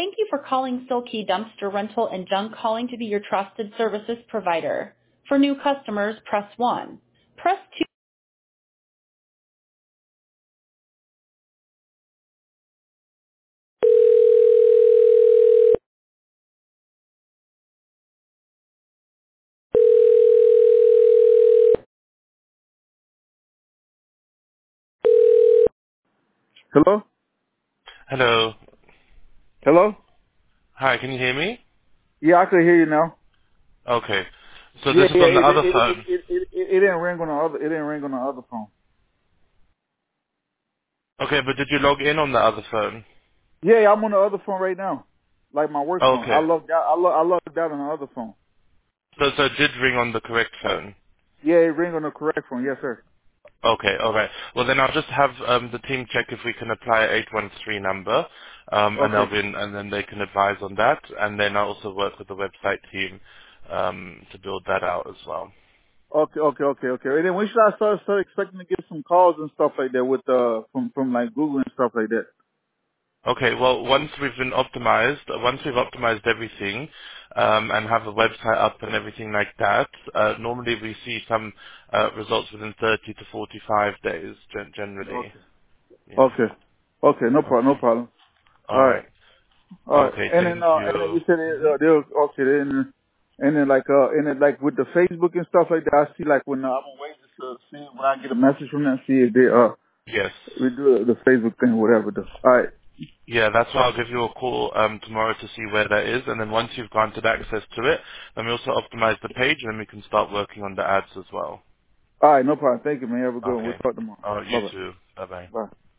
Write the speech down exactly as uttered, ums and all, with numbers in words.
Thank you for calling Silky Dumpster Rental and Junk Calling to be your trusted services provider. For new customers, press one. Press two. Hello? Hello. Hello? Hi, can you hear me? Yeah, I could hear you now. Okay. So Yeah, this is yeah, on the it it other it it, phone. it, it, it didn't ring on the other it didn't ring on the other phone. Okay, but did you log in on the other phone? Yeah, yeah, I'm on the other phone right now. Like my work phone. I Okay. logged out I, lo- I logged out on the other phone. So so it did ring on the correct phone. Yeah, it ring on the correct phone, yes sir. Okay, all right. Well, then I'll just have um, the team check if we can apply a eight one three number, um, and they'll Okay. be in, and then they can advise on that. And then I'll also work with the website team um, to build that out as well. Okay, okay, okay, okay. And then when should I start start expecting to get some calls and stuff like that with uh from from like Google and stuff like that? Okay. Well, once we've been optimized, once we've optimized everything, um, and have the website up and everything like that, uh, normally we see some uh, results within thirty to forty-five days, gen- generally. Okay. Yeah. Okay. Okay, no problem, no Okay. problem. All All right. right. All right. Okay. And then Thank uh and then you. you said it, uh, there was okay then and then like uh and then like with the Facebook and stuff like that, I see like when uh, I'm waiting to see when I get a message from them, see if they uh Yes. we do the Facebook thing, whatever. Though. All right. Yeah, that's why I'll give you a call um, tomorrow to see where that is, and then once you've granted access to it, then we also optimize the page, and then we can start working on the ads as well. All right, no problem. Thank you, man. Have a good one. We'll Okay. talk tomorrow. Oh, you Bye bye. too. Bye bye. Bye.